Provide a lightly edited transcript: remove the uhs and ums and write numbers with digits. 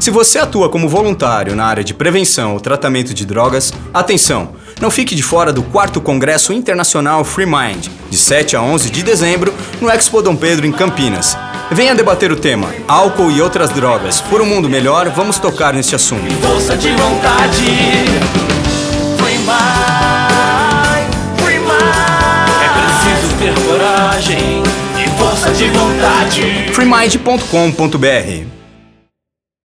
Se você atua como voluntário na área de prevenção ou tratamento de drogas, atenção! Não fique de fora do 4º Congresso Internacional Free Mind, de 7 a 11 de dezembro, no Expo Dom Pedro, em Campinas. Venha debater o tema álcool e outras drogas. Por um mundo melhor, vamos tocar neste assunto. Força de vontade. Free Mind, Free Mind. É preciso ter coragem e força de vontade. freemind.com.br